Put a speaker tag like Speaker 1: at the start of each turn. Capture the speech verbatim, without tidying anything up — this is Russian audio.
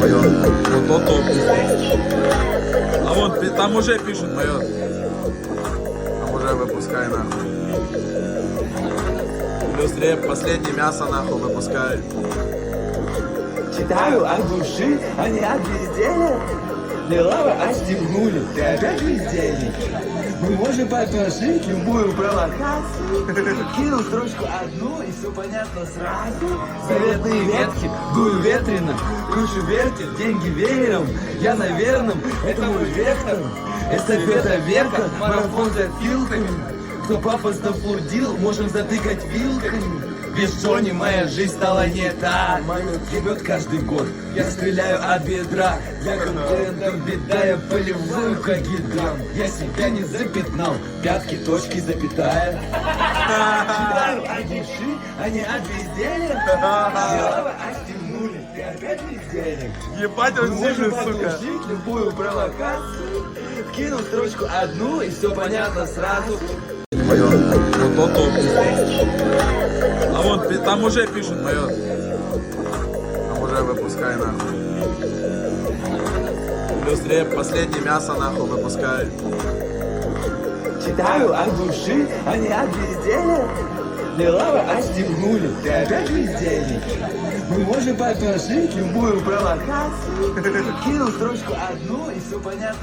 Speaker 1: Вот тот топ. А вон, пи- там уже пишут, майор. Там уже выпускай нахуй. Плюс реп, последнее мясо нахуй выпускай.
Speaker 2: Читаю от души, а не от безделия. Лилава отстегнули, ты опять бездельник. Мы можем предложить любую провокацию. Кинул строчку одну, и все понятно сразу. Заветные ветки, дую ветрено, кручу вертит, деньги веером. Я на верном, это мой вектор. Эстафета века, марафон за филками. Кто пафосно флудил, можем затыкать вилками. Без Джонни моя жизнь стала не та. Ебет каждый год, я стреляю от бедра. Я конкурентам беда, я полевую как гидрам. Я себя не запятнал, пятки, точки, запятая. Читаю от души, а не от безделия. Слава отстегнули, ты опять бездельник.
Speaker 1: Ебать, он
Speaker 2: Можем
Speaker 1: сильный, сука.
Speaker 2: подключить любую провокацию. Кинул строчку одну, и все понятно сразу.
Speaker 1: Вот тот топ. А вон, пи- там уже пишут, майор. Там уже выпускай нахуй. Плюс реп, последнее мясо нахуй выпускай.
Speaker 2: Читаю от души, а не от безделия. Лилава отстегнули, ты опять бездельник. Мы можем предложить любую провокацию. Кинул строчку одну, и все понятно